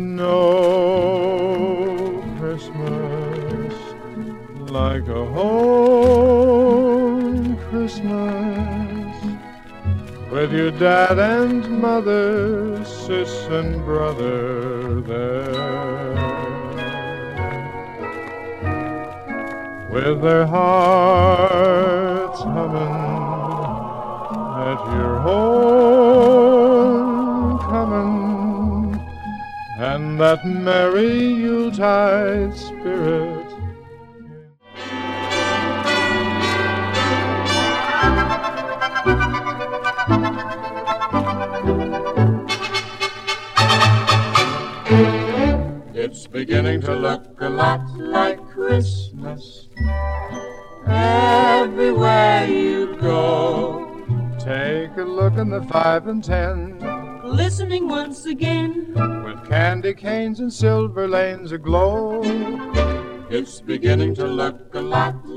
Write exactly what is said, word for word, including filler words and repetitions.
no Christmas like a home Christmas with your dad and mother, sis and brother there, with their hearts humming at your homecoming, and that merry Yuletide spirit. It's beginning to look a lot like Christmas everywhere you go. Take a look in the five and ten, glistening once again, with candy canes and silver lanes aglow. It's beginning to look a lot